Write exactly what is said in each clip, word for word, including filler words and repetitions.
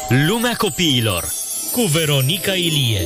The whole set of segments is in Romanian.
Lumea copiilor cu Veronica Ilie.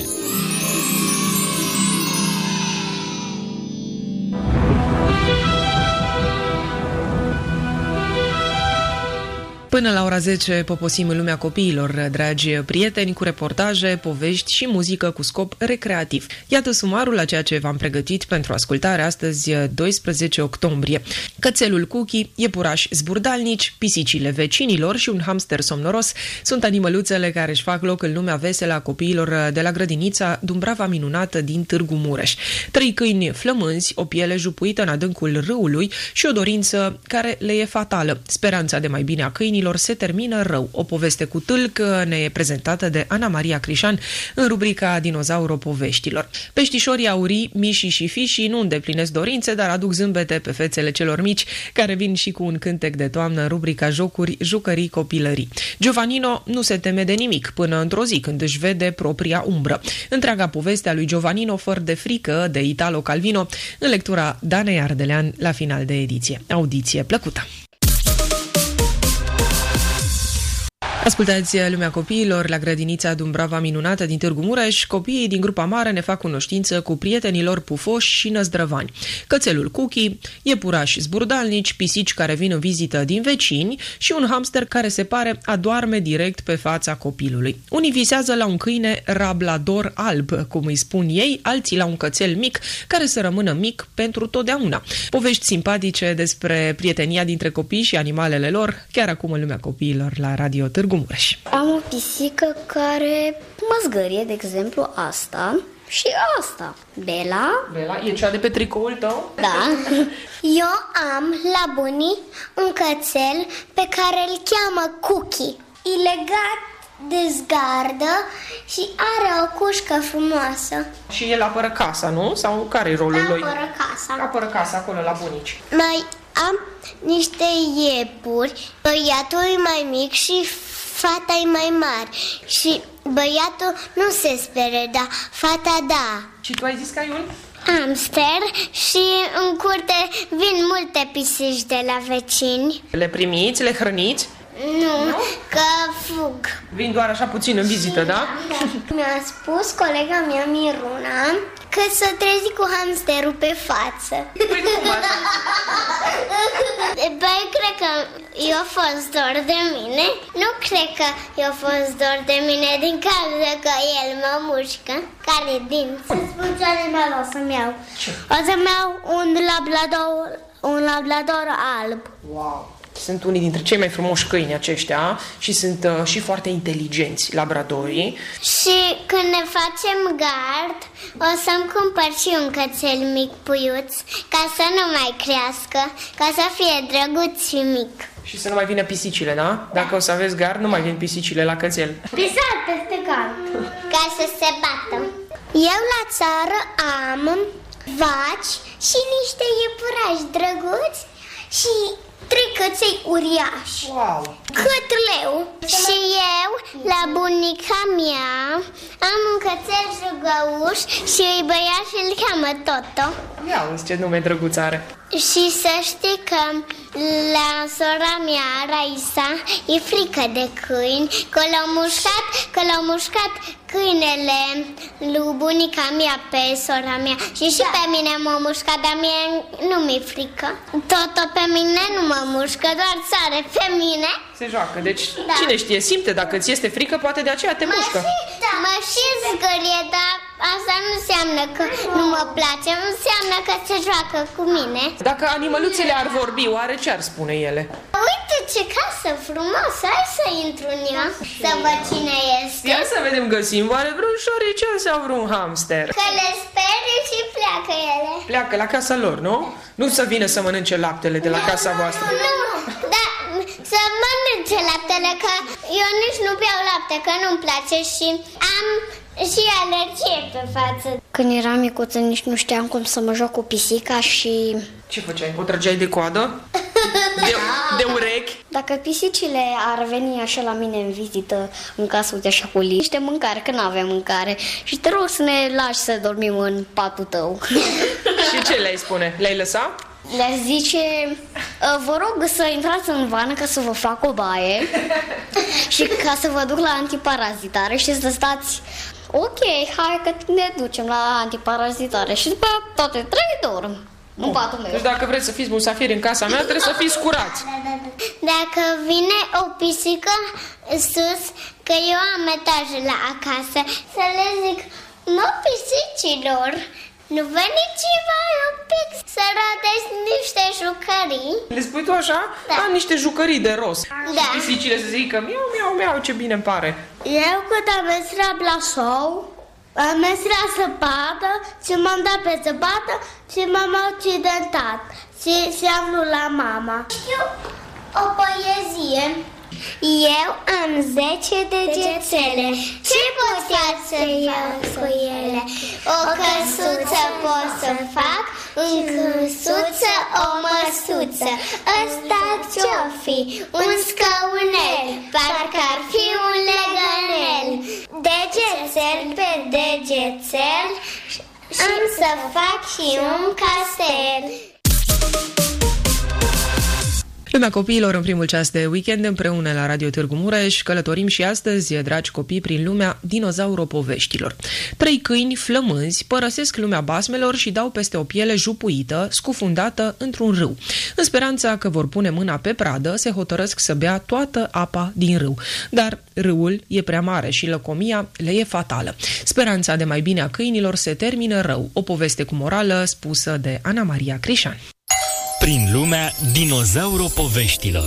Până la ora zece poposim în Lumea copiilor, dragi prieteni, cu reportaje, povești și muzică cu scop recreativ. Iată sumarul la ceea ce v-am pregătit pentru ascultare astăzi, doisprezece octombrie. Cățelul Cookie, iepurași zburdalnici, pisicile vecinilor și un hamster somnoros sunt animăluțele care își fac loc în lumea veselă a copiilor de la grădinița Dumbrava Minunată din Târgu Mureș. Trei câini flămânzi, o piele jupuită în adâncul râului și o dorință care le e fatală. Speranța de mai bine a câinilor se termină rău. O poveste cu tâlc ne e prezentată de Ana Maria Crișan în rubrica Dinozauro Poveștilor. Peștișorii aurii, mișii și fișii nu îndeplinesc dorințe, dar aduc zâmbete pe fețele celor mici, care vin și cu un cântec de toamnă în rubrica Jocuri, Jucării, Copilării. Giovannino nu se teme de nimic până într-o zi când își vede propria umbră. Întreaga poveste a lui Giovannino, fără de frică, de Italo Calvino, în lectura Danei Ardelean la final de ediție. Audiție plăcută! Ascultați Lumea copiilor la grădinița Dumbrava Minunată din Târgu Mureș. Copiii din grupa mare ne fac cunoștință cu prietenii lor pufoși și năzdrăvani. Cățelul Cookie, iepurași zburdalnici, pisici care vin în vizită din vecini și un hamster care se pare adoarme direct pe fața copilului. Unii visează la un câine rablador alb, cum îi spun ei, alții la un cățel mic care să rămână mic pentru totdeauna. Povești simpatice despre prietenia dintre copii și animalele lor, chiar acum în Lumea copiilor la Radio Târgu Mureș. Am o pisică care mă zgârie, de exemplu, asta și asta. Bela. Bela, e cea de pe tricoul tău? Da. Eu am la bunii un cățel pe care îl cheamă Cookie. E legat de zgardă și are o cușcă frumoasă. Și el apără casa, nu? Sau care e rolul lui? Apără casa. Apără casa acolo la bunici. Noi am niște iepuri. Băiatul e mai mic și fata e mai mare. Și băiatul nu se spere, dar fata da. Și tu ai zis că ai un? Hamster și în curte vin multe pisici de la vecini. Le primiți, le hrăniți? Nu, nu, că fug. Vin doar așa puțin în vizită, da? Da. Mi-a spus colega mea, Miruna, că să trezi cu hamsterul pe față. Păi cum așa? Băi, cred că eu a fost dor de mine. Nu cred că eu a fost dor de mine din cauza că el mă mușcă. Care dinți? Să spun ce animal o să-mi iau. Ce? O să-mi iau un labrador, un labrador alb. Wow! Sunt unii dintre cei mai frumoși câini aceștia și sunt uh, și foarte inteligenți, labradorii. Și când ne facem gard, o să-mi cumpăr și un cățel mic puiuț, ca să nu mai crească, ca să fie drăguț și mic. Și să nu mai vină pisicile, da? Dacă o să aveți gard, nu mai vin pisicile la cățel. Pisat peste gard. Ca să se bată. Eu la țară am vaci și niște iepurași drăguți și trei căței uriași. Wow! Cât leu. Și eu, la bunica mea, am un cățel jugăuș și îi băiat și îl cheamă Toto. Ia uzi ce nume drăguț are. Și să știi că la sora mea, Raisa, e frică de câini, că l-au mușcat, că l-au mușcat câinele lui bunica mea pe sora mea. Și și da. Pe mine m-a mușcat, dar mie nu mi-e frică. Toto pe mine nu mă mușcă, doar țare pe mine. Se joacă, deci da. Cine știe, simte dacă ți este frică, poate de aceea te mă mușcă. Și, da. Mă și zgârie, dar asta nu înseamnă că nu mă place, înseamnă că se joacă cu mine. Dacă animăluțele ar vorbi, oare ce ar spune ele? Uite ce casă frumoasă, hai să intru în ea, să văd cine este. Ia să vedem, găsim oare vreun șoricel sau vreun hamster? Că le sperie și pleacă ele. Pleacă la casa lor, nu? Nu să vină să mănânce laptele de la nu, casa nu, voastră. Nu, da, să mănânce laptele, că eu nici nu beau lapte, că nu-mi place și am și alergie pe față. Când eram micuță nici nu știam cum să mă joc cu pisica și... Ce făceai? O trăgeai de coadă? De, de urechi? Dacă pisicile ar veni așa la mine în vizită, în casă, uite așa cu niște mâncare, că n-avem mâncare, și te rog să ne lași să dormim în patul tău. Și ce le-ai spune? Le-ai lăsa? Le zice, vă rog să intrați în vană ca să vă fac o baie și ca să vă duc la antiparazitare și să stați, ok, hai că ne ducem la antiparazitare și după toate trei dorm în patul meu. Deci dacă vreți să fiți musafiri în casa mea, trebuie să fiți curați. Dacă vine o pisică sus, că eu am etaje la acasă, să le zic, mă, pisicilor, nu veniți voi un pic să rodeți niște jucării? Le spui tu așa? Da. Am niște jucării de roz. Da. Și pisicile să zică, miau, miau, miau, ce bine îmi pare. Eu când am mers la Blasău, am mers la zăpadă și m-am dat pe zăpadă și m-am accidentat și, și am luat la mama. Știu o poezie. Eu am zece degețele, ce pot să iau cu ele? O căsuță pot să fac, în căsuță o măsuță. Ăsta ce-o fi? Un scaunel, parcă ar fi un legănel. Degețel pe degețel, am să fac și un castel. Lumea copiilor în primul ceas de weekend împreună la Radio Târgu Mureș. Călătorim și astăzi, dragi copii, prin lumea dinozauropoveștilor. Trei câini flămânzi părăsesc lumea basmelor și dau peste o piele jupuită, scufundată într-un râu. În speranța că vor pune mâna pe pradă, se hotărăsc să bea toată apa din râu. Dar râul e prea mare și lăcomia le e fatală. Speranța de mai bine a câinilor se termină rău. O poveste cu morală spusă de Ana Maria Crișan. Prin lumea dinozauropoveștilor.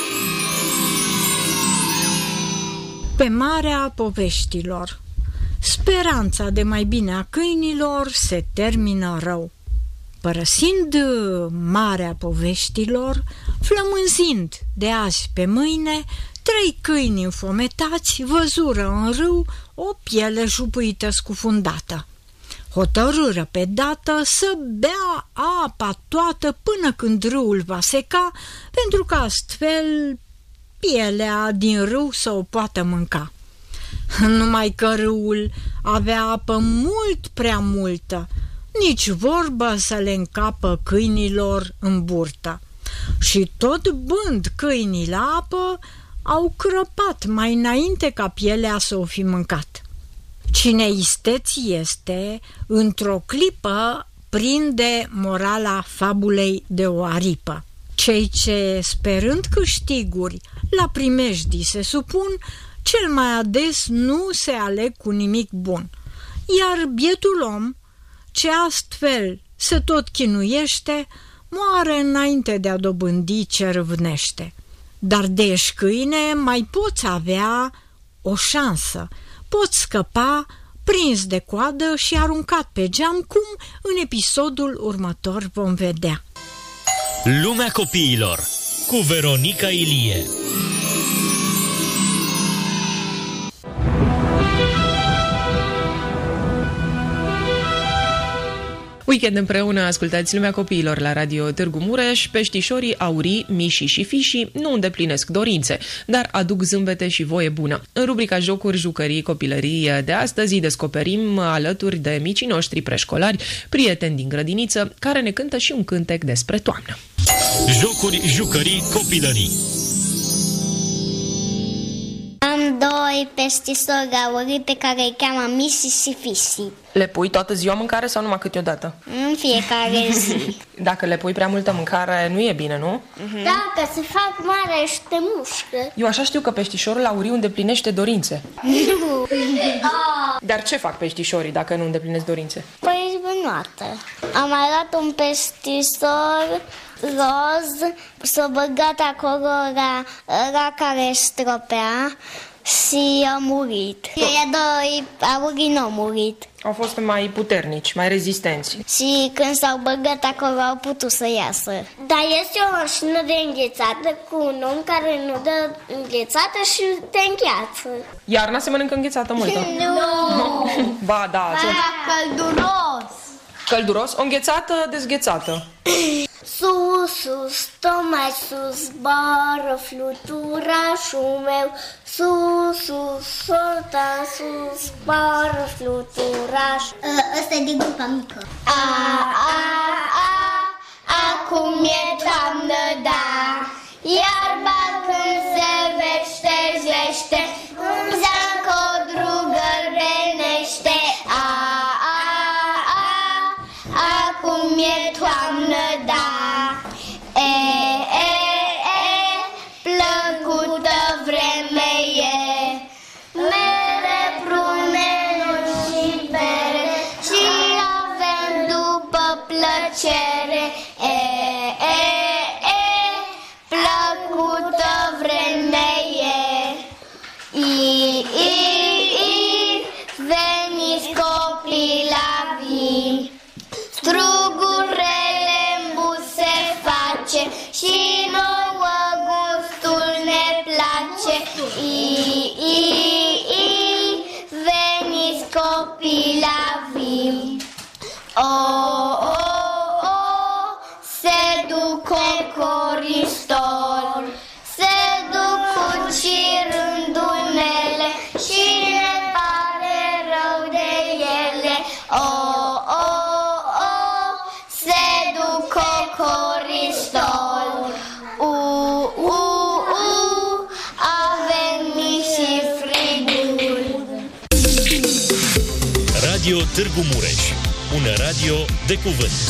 Pe marea poveștilor. Speranța de mai bine a câinilor se termină rău. Părăsind marea poveștilor, flămânzind de azi pe mâine, trei câini înfometați văzură în râu o piele jupuită scufundată. Hotărâră pe dată să bea apa toată până când râul va seca, pentru că astfel pielea din râu să o poată mânca. Numai că râul avea apă mult prea multă, nici vorbă să le încapă câinilor în burtă. Și tot bând câinii la apă, au crăpat mai înainte ca pielea să o fi mâncat. Cine isteț este, într-o clipă prinde morala fabulei de o aripă. Cei ce, sperând câștiguri, la primejdii se supun, cel mai ades nu se aleg cu nimic bun. Iar bietul om, ce astfel se tot chinuiește, moare înainte de a dobândi ce râvnește. Dar de ești câine mai poți avea o șansă, poți scăpa prins de coadă și aruncat pe geam, cum în episodul următor vom vedea. Lumea copiilor cu Veronica Ilie. Weekend împreună, ascultați Lumea copiilor la Radio Târgu Mureș. Peștișorii aurii, mișii și fișii nu îndeplinesc dorințe, dar aduc zâmbete și voie bună. În rubrica Jocuri, Jucării, Copilării de astăzi îi descoperim alături de micii noștri preșcolari, prieteni din grădiniță, care ne cântă și un cântec despre toamnă. Jocuri, Jucării, Copilării. Am doi peștișori aurii pe care îi cheamă Mișii și Fișii. Le pui toată ziua mâncare sau numai câteodată? În fiecare zi. Dacă le pui prea multă mâncare, nu e bine, nu? Uh-huh. Da, că se fac mare și te mușcă. Eu așa știu că peștișorul auriu îndeplinește dorințe. Nu. Dar ce fac peștișorii dacă nu îndeplinesc dorințe? Păi zbânoată. Am mai luat un peștișor roz, s-a băgat acolo la, la care stropea și a murit. Ea doi aurii nu au murit. Au fost mai puternici, mai rezistenți. Și când s-au băgat acolo au putut să iasă. Dar este o mașină de înghețată cu un om care nu dă înghețată și te îngheață. Iarna se mănâncă înghețată multă? Nu! Ba, da. Ce... călduros! Călduros? O înghețată, dezghețată. Sus, sus, tot mai sus, bară fluturașul meu. Sus, sus, sota, sus, bară fluturaș. Ăsta e de grupa mică. A, a, a, a, acum e toamnă, da. Iarba când se veștejește, zancodru gălbenește. A, a, a, acum e toamnă, da. E, e, e, plăcută vreme e. Mere, prune, nuci și bere, și avem după plăcere. E, e, e, plăcută vreme e. I, i, i, veniți copii la vin. Strugurele în buse face și nouă gustul ne place. I, i, i, veniți copii la vin. O, o, o, se duc cocoristor, se duc cu cirândunele și ne pare rău de ele. O, o, o, se duc cocoristor. U, u, u, a venit și frigul. Radio Târgu Mureș, un radio de cuvânt.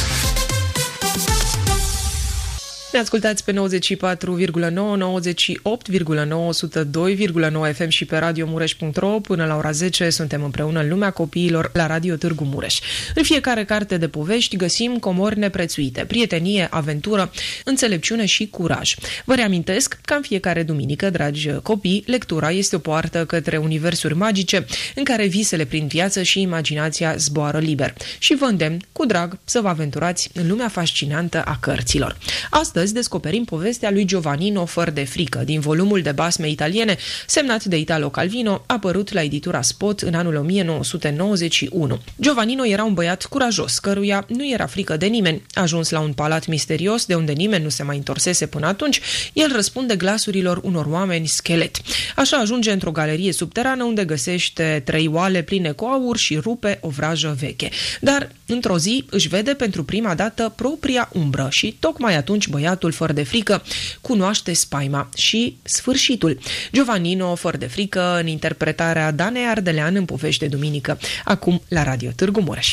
Ne ascultați pe nouăzeci și patru virgulă nouă, nouăzeci și opt virgulă nouă, o sută doi virgulă nouă F M și pe radio mureș punct ro. Până la ora zece suntem împreună în lumea copiilor la Radio Târgu Mureș. În fiecare carte de povești găsim comori neprețuite, prietenie, aventură, înțelepciune și curaj. Vă reamintesc că în fiecare duminică, dragi copii, lectura este o poartă către universuri magice în care visele prind viață și imaginația zboară liber. Și vă îndemn cu drag să vă aventurați în lumea fascinantă a cărților. Astăzi descoperim povestea lui Giovannino Făr de frică, din volumul de basme italiene semnat de Italo Calvino, apărut la editura Spot în anul o mie nouă sute nouăzeci și unu. Giovannino era un băiat curajos, căruia nu era frică de nimeni. Ajuns la un palat misterios de unde nimeni nu se mai întorsese până atunci, el răspunde glasurilor unor oameni schelet. Așa ajunge într-o galerie subterană unde găsește trei oale pline cu aur și rupe o vrajă veche. Dar într-o zi își vede pentru prima dată propria umbră și tocmai atunci băiatul Făr de frică cunoaște spaima și sfârșitul. Giovannino Făr de frică în interpretarea Danei Ardelean în Povești de duminică, acum la Radio Târgu Mureș.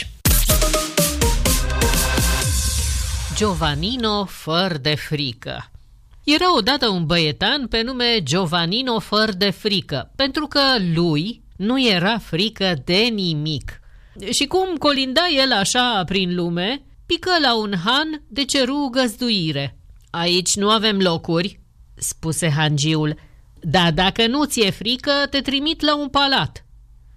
Giovannino Făr de frică. Era odată un băietan pe nume Giovannino Făr de frică, pentru că lui nu era frică de nimic. Și cum colinda el așa prin lume, pică la un han de ceru găzduire. Aici nu avem locuri, spuse hangiul, dar dacă nu ți-e frică, te trimit la un palat.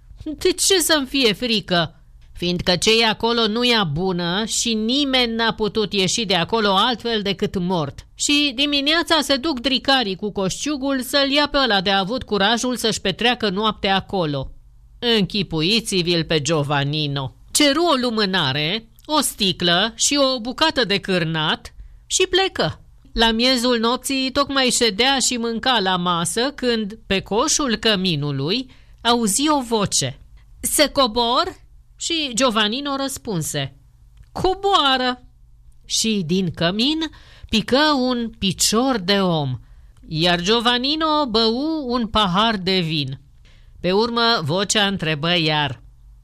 De ce să-mi fie frică? Fiindcă ce e acolo nu e bună și nimeni n-a putut ieși de acolo altfel decât mort. Și dimineața se duc dricarii cu coșciugul să-l ia pe ăla de avut curajul să-și petreacă noaptea acolo. Închipuiți-vi-l pe Giovannino. Ceru o lumânare, o sticlă și o bucată de cârnat și plecă. La miezul nopții tocmai ședea și mânca la masă când, pe coșul căminului, auzi o voce. Se cobor? Și Giovannino răspunse. Coboară! Și din cămin pică un picior de om, iar Giovannino bău un pahar de vin. Pe urmă vocea întrebă iar.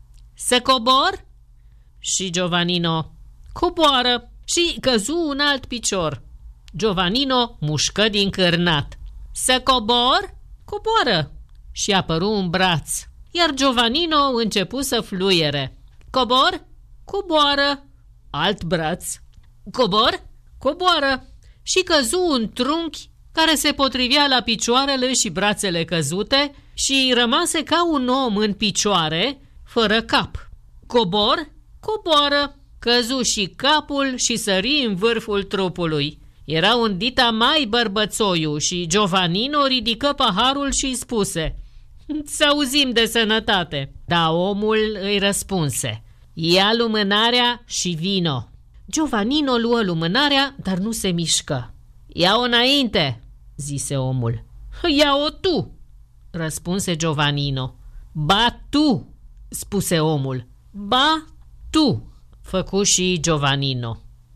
Se cobor? Și Giovannino. Coboară! Și căzu un alt picior. Giovannino mușcă din cârnat. Se cobor? Coboară! Și apăru un braț, iar Giovannino începu să fluiere. Cobor? Coboară! Alt braț. Cobor? Coboară! Și căzu un trunchi care se potrivea la picioarele și brațele căzute și rămase ca un om în picioare, fără cap. Cobor? Coboară! Căzu și capul și sări în vârful trupului. Era un dita mai bărbățoiu și Giovannino ridică paharul și îi spuse: Să auzim de sănătate. Dar omul îi răspunse: Ia lumânarea și vino. Giovannino luă lumânarea, dar nu se mișcă. Ia-o înainte, zise omul. Ia-o tu, răspunse Giovannino. Ba tu, spuse omul. Ba tu, făcu și Giovannino.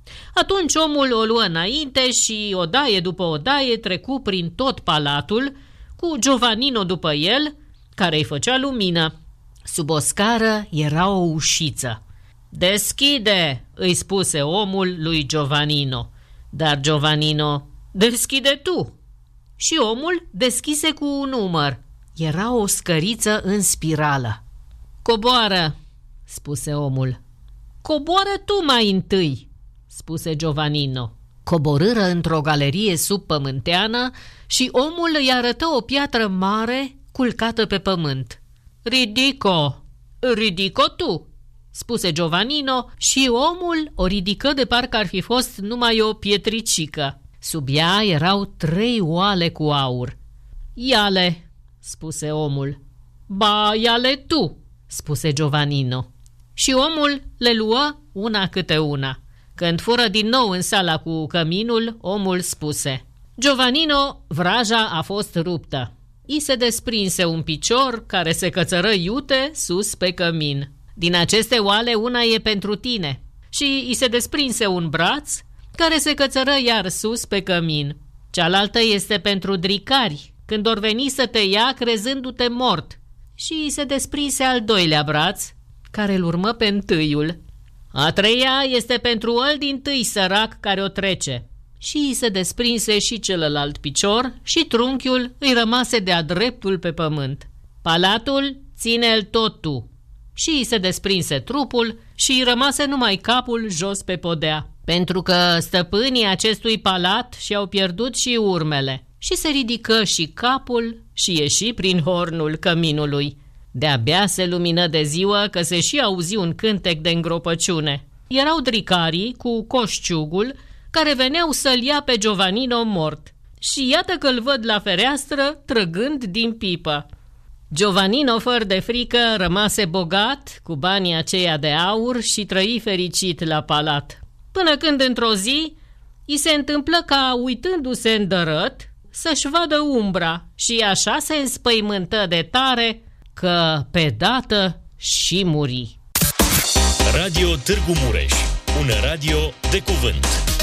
Atunci omul o luă înainte și odaie după odaie trecu prin tot palatul, cu Giovannino după el, care îi făcea lumină. Sub o scară era o ușiță. "Deschide!" îi spuse omul lui Giovannino. Dar Giovannino: "Deschide tu!" Și omul deschise cu un număr. Era o scăriță în spirală. "Coboară!" spuse omul. "Coboară tu mai întâi!" spuse Giovannino. Coborâră într-o galerie subpământeană și omul îi arătă o piatră mare culcată pe pământ. "Ridico! Ridico tu!" spuse Giovannino și omul o ridică de parcă ar fi fost numai o pietricică. Sub ea erau trei oale cu aur. "Ia-le!" spuse omul. "Ba, ia-le tu!" spuse Giovannino. Și omul le luă una câte una. Când fură din nou în sala cu căminul, omul spuse: "Giovannino, vraja a fost ruptă. I se desprinse un picior care se cățără iute sus pe cămin. Din aceste oale una e pentru tine." Și i se desprinse un braț care se cățără iar sus pe cămin. "Cealaltă este pentru dricari, când or veni să te ia crezându-te mort." Și i se desprinse al doilea braț, care îl urmă pe întâiul. "A treia este pentru ăl dintâi sărac care o trece." Și i se desprinse și celălalt picior și trunchiul îi rămase de-a dreptul pe pământ. "Palatul ține-l tot tu." Și i se desprinse trupul și îi rămase numai capul jos pe podea, pentru că stăpânii acestui palat și-au pierdut și urmele. Și se ridică și capul și ieși prin hornul căminului. De-abia se lumină de ziua că se și auzi un cântec de îngropăciune. Erau dricarii cu coșciugul care veneau să-l ia pe Giovannino mort. Și iată că-l văd la fereastră trăgând din pipă. Giovannino, fără de frică, rămase bogat cu banii aceia de aur și trăi fericit la palat. Până când într-o zi i se întâmplă ca, uitându-se în dărăt, să-și vadă umbra și așa se înspăimântă de tare că pe dată și muri. Radio Târgu Mureș, un radio de cuvânt.